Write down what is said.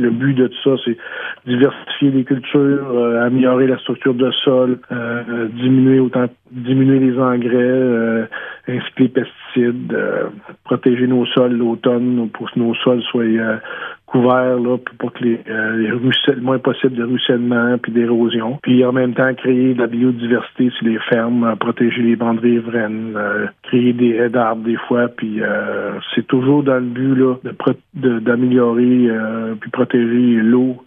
le but de tout ça, c'est diversifier les cultures, améliorer la structure de sol, diminuer les engrais, ainsi que les pesticides, protéger nos sols l'automne pour que nos sols soient couverts là, pour que le moins possible de ruissellement puis d'érosion. Puis en même temps, créer de la biodiversité sur les fermes, protéger les bandes riveraines, créer des haies d'arbres des fois, puis c'est toujours dans le but là d'améliorer puis protéger l'eau